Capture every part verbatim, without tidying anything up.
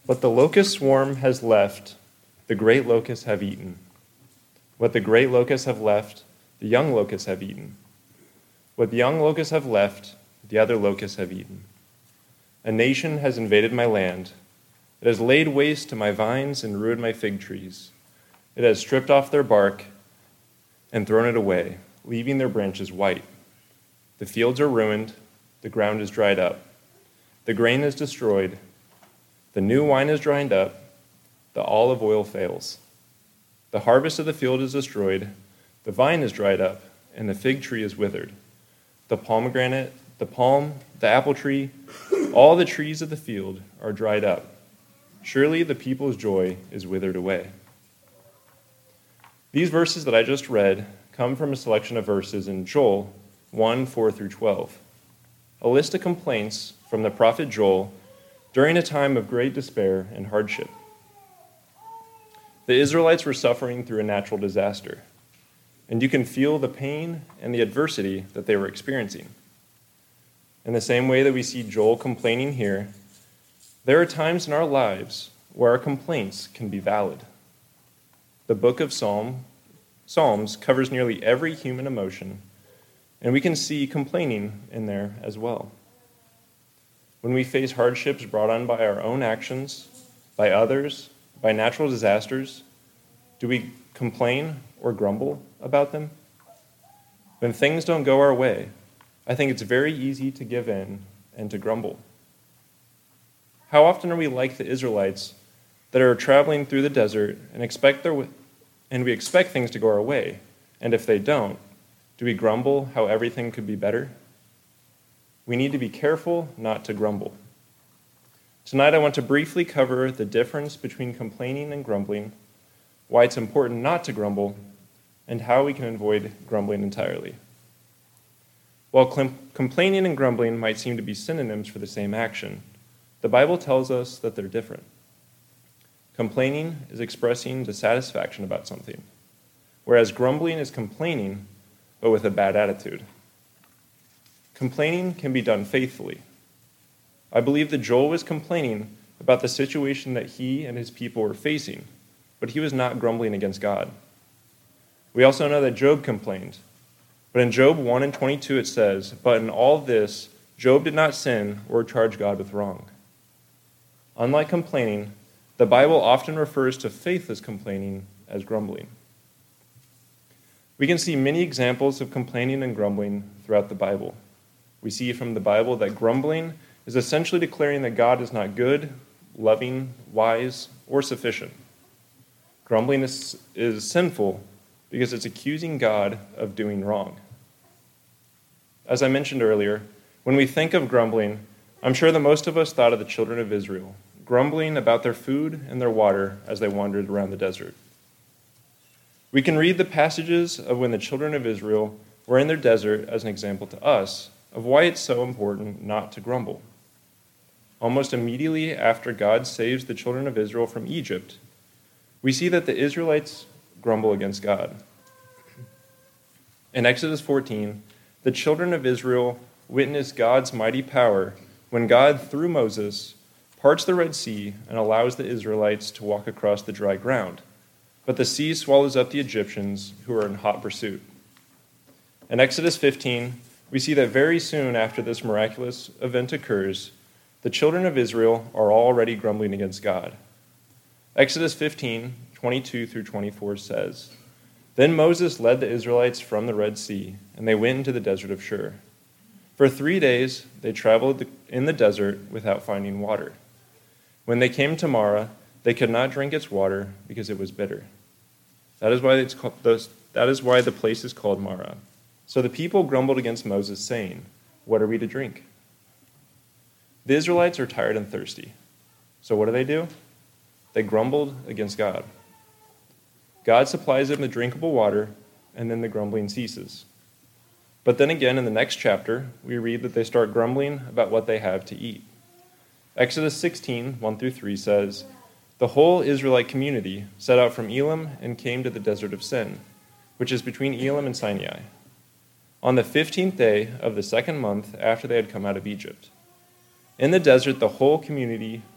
What the locust swarm has left, the great locusts have eaten. What the great locusts have left, the young locusts have eaten. What the young locusts have left, the other locusts have eaten. A nation has invaded my land. It has laid waste to my vines and ruined my fig trees. It has stripped off their bark and thrown it away, leaving their branches white. The fields are ruined, the ground is dried up. The grain is destroyed, the new wine is dried up, the olive oil fails. The harvest of the field is destroyed, the vine is dried up, and the fig tree is withered. The pomegranate, the palm, the apple tree, all the trees of the field are dried up. Surely the people's joy is withered away. These verses that I just read come from a selection of verses in Joel one, four through twelve. A list of complaints from the prophet Joel during a time of great despair and hardship. The Israelites were suffering through a natural disaster, and you can feel the pain and the adversity that they were experiencing. In the same way that we see Joel complaining here, there are times in our lives where our complaints can be valid. The book of Psalm, Psalms covers nearly every human emotion, and we can see complaining in there as well. When we face hardships brought on by our own actions, by others, by natural disasters, do we complain or grumble about them? When things don't go our way, I think it's very easy to give in and to grumble. How often are we like the Israelites that are traveling through the desert and expect their and we expect things to go our way, and if they don't, do we grumble how everything could be better? We need to be careful not to grumble. Tonight I want to briefly cover the difference between complaining and grumbling, why it's important not to grumble, and how we can avoid grumbling entirely. While com- complaining and grumbling might seem to be synonyms for the same action, the Bible tells us that they're different. Complaining is expressing dissatisfaction about something, whereas grumbling is complaining, but with a bad attitude. Complaining can be done faithfully. I believe that Joel was complaining about the situation that he and his people were facing, but he was not grumbling against God. We also know that Job complained, but in Job one and twenty-two it says, "But in all this, Job did not sin or charge God with wrong." Unlike complaining, the Bible often refers to faithless complaining as grumbling. We can see many examples of complaining and grumbling throughout the Bible. We see from the Bible that grumbling is essentially declaring that God is not good, loving, wise, or sufficient. Grumbling is, is sinful because it's accusing God of doing wrong. As I mentioned earlier, when we think of grumbling, I'm sure that most of us thought of the children of Israel, grumbling about their food and their water as they wandered around the desert. We can read the passages of when the children of Israel were in their desert as an example to us of why it's so important not to grumble. Almost immediately after God saves the children of Israel from Egypt, we see that the Israelites grumble against God. In Exodus fourteen, the children of Israel witness God's mighty power when God, through Moses, parts the Red Sea and allows the Israelites to walk across the dry ground. But the sea swallows up the Egyptians who are in hot pursuit. In Exodus fifteen, we see that very soon after this miraculous event occurs, the children of Israel are already grumbling against God. Exodus fifteen, twenty-two through twenty-four says, "Then Moses led the Israelites from the Red Sea, and they went into the desert of Shur. For three days they traveled in the desert without finding water. When they came to Marah, they could not drink its water because it was bitter. That is why it's called, that is why the place is called Marah. So the people grumbled against Moses, saying, 'What are we to drink?' The Israelites are tired and thirsty. So what do they do? They grumbled against God. God supplies them the drinkable water, and then the grumbling ceases. But then again, in the next chapter, we read that they start grumbling about what they have to eat. Exodus sixteen, one through three says, "The whole Israelite community set out from Elim and came to the desert of Sin, which is between Elim and Sinai, on the fifteenth day of the second month after they had come out of Egypt. In the desert, the whole community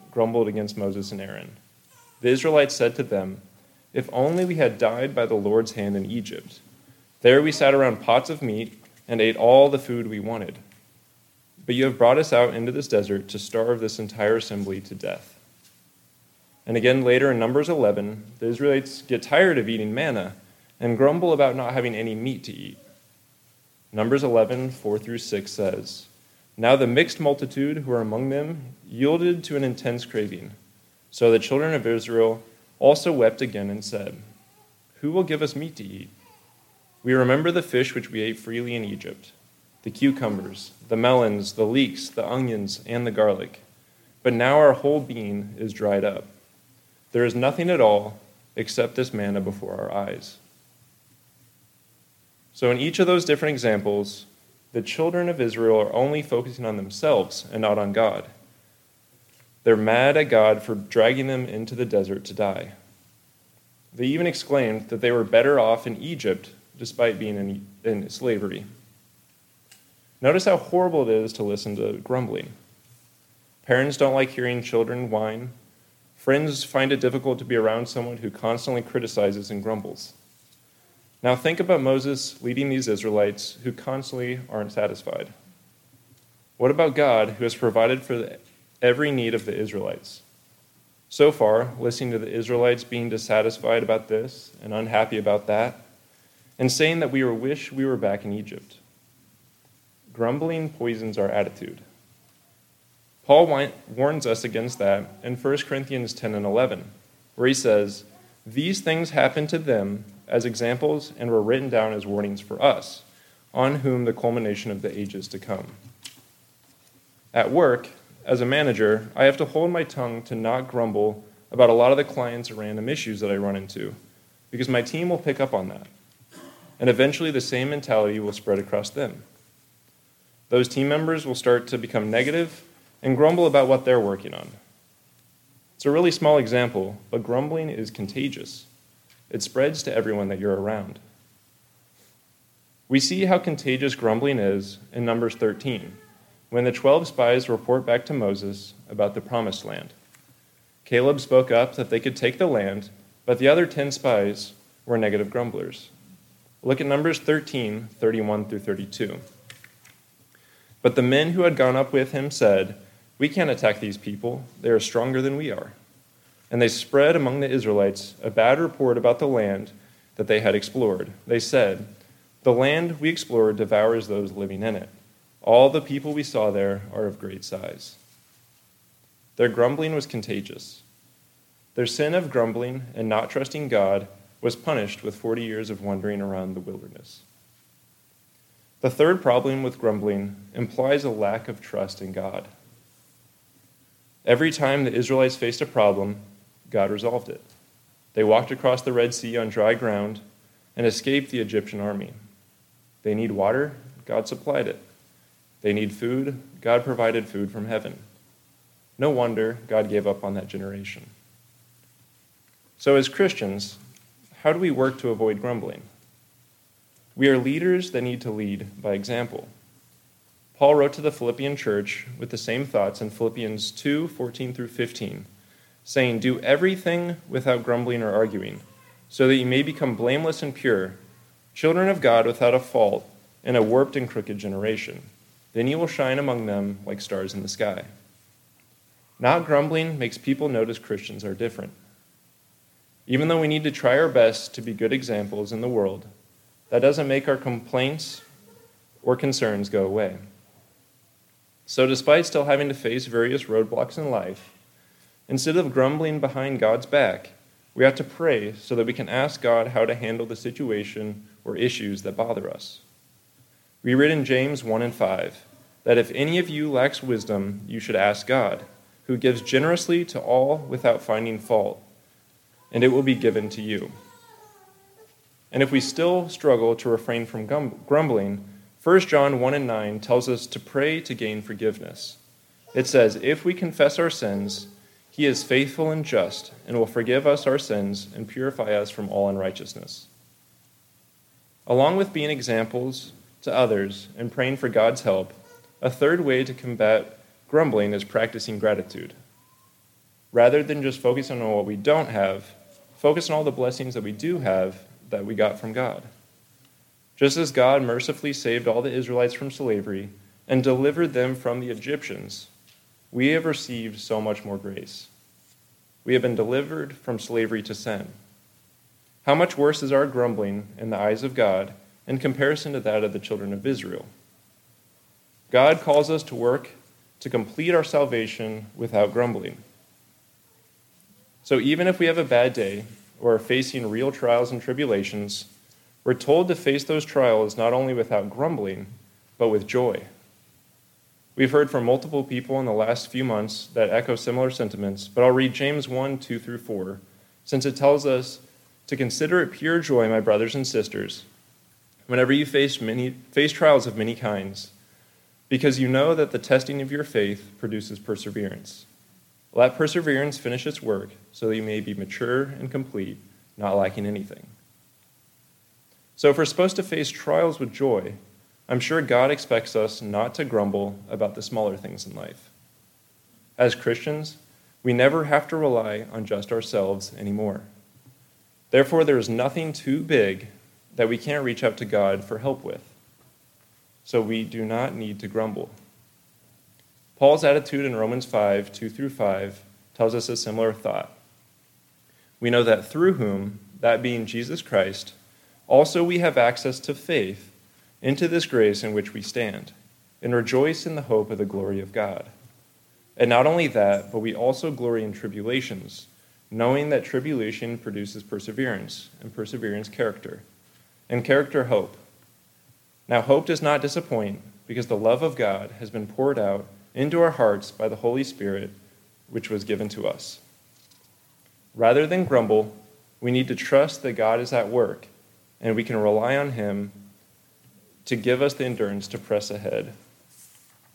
grumbled against Moses and Aaron. The Israelites said to them, "If only we had died by the Lord's hand in Egypt. There we sat around pots of meat and ate all the food we wanted. But you have brought us out into this desert to starve this entire assembly to death." And again later in Numbers eleven, the Israelites get tired of eating manna and grumble about not having any meat to eat. Numbers eleven, four through six says, "Now the mixed multitude who were among them yielded to an intense craving. So the children of Israel also wept again and said, 'Who will give us meat to eat? We remember the fish which we ate freely in Egypt, the cucumbers, the melons, the leeks, the onions, and the garlic. But now our whole being is dried up. There is nothing at all except this manna before our eyes.'" So in each of those different examples, the children of Israel are only focusing on themselves and not on God. They're mad at God for dragging them into the desert to die. They even exclaimed that they were better off in Egypt despite being in, in slavery. Notice how horrible it is to listen to grumbling. Parents don't like hearing children whine. Friends find it difficult to be around someone who constantly criticizes and grumbles. Now think about Moses leading these Israelites who constantly aren't satisfied. What about God, who has provided for every need of the Israelites? So far, listening to the Israelites being dissatisfied about this and unhappy about that, and saying that we wish we were back in Egypt. Grumbling poisons our attitude. Paul warns us against that in First Corinthians ten and eleven, where he says, "These things happened to them as examples and were written down as warnings for us, on whom the culmination of the ages to come." At work, as a manager, I have to hold my tongue to not grumble about a lot of the clients' random issues that I run into, because my team will pick up on that. And eventually the same mentality will spread across them. Those team members will start to become negative and grumble about what they're working on. It's a really small example, but grumbling is contagious. It spreads to everyone that you're around. We see how contagious grumbling is in Numbers thirteen, when the twelve spies report back to Moses about the promised land. Caleb spoke up that they could take the land, but the other ten spies were negative grumblers. Look at Numbers thirteen, thirty-one through thirty-two. "But the men who had gone up with him said, 'We can't attack these people. They are stronger than we are.' And they spread among the Israelites a bad report about the land that they had explored. They said, 'The land we explored devours those living in it. All the people we saw there are of great size.'" Their grumbling was contagious. Their sin of grumbling and not trusting God was punished with forty years of wandering around the wilderness. The third problem with grumbling implies a lack of trust in God. Every time the Israelites faced a problem, God resolved it. They walked across the Red Sea on dry ground and escaped the Egyptian army. They need water, God supplied it. They need food, God provided food from heaven. No wonder God gave up on that generation. So as Christians, how do we work to avoid grumbling? We are leaders that need to lead by example. Paul wrote to the Philippian church with the same thoughts in Philippians two, fourteen through fifteen, saying, "Do everything without grumbling or arguing, so that you may become blameless and pure, children of God without a fault in a warped and crooked generation. Then you will shine among them like stars in the sky." Not grumbling makes people notice Christians are different. Even though we need to try our best to be good examples in the world, that doesn't make our complaints or concerns go away. So despite still having to face various roadblocks in life, instead of grumbling behind God's back, we have to pray so that we can ask God how to handle the situation or issues that bother us. We read in James one and five that if any of you lacks wisdom, you should ask God, who gives generously to all without finding fault, and it will be given to you. And if we still struggle to refrain from grumbling, First John one and nine tells us to pray to gain forgiveness. It says, "If we confess our sins, he is faithful and just and will forgive us our sins and purify us from all unrighteousness." Along with being examples to others and praying for God's help, a third way to combat grumbling is practicing gratitude. rather than just focusing on what we don't have, focus on all the blessings that we do have that we got from God. Just as God mercifully saved all the Israelites from slavery and delivered them from the Egyptians, we have received so much more grace. We have been delivered from slavery to sin. How much worse is our grumbling in the eyes of God in comparison to that of the children of Israel? God calls us to work to complete our salvation without grumbling. So even if we have a bad day or are facing real trials and tribulations, we're told to face those trials not only without grumbling, but with joy. We've heard from multiple people in the last few months that echo similar sentiments, but I'll read James one, two through four, since it tells us to consider it pure joy, my brothers and sisters, whenever you face many face trials of many kinds, because you know that the testing of your faith produces perseverance. Let perseverance finish its work, so that you may be mature and complete, not lacking anything. So if we're supposed to face trials with joy, I'm sure God expects us not to grumble about the smaller things in life. As Christians, we never have to rely on just ourselves anymore. Therefore, there is nothing too big that we can't reach out to God for help with. So we do not need to grumble. Paul's attitude in Romans five, two through five, tells us a similar thought. We know that through whom, that being Jesus Christ, also we have access to faith into this grace in which we stand, and rejoice in the hope of the glory of God. And not only that, but we also glory in tribulations, knowing that tribulation produces perseverance, and perseverance character, and character hope. Now hope does not disappoint, because the love of God has been poured out into our hearts by the Holy Spirit, which was given to us. Rather than grumble, we need to trust that God is at work, and we can rely on him to give us the endurance to press ahead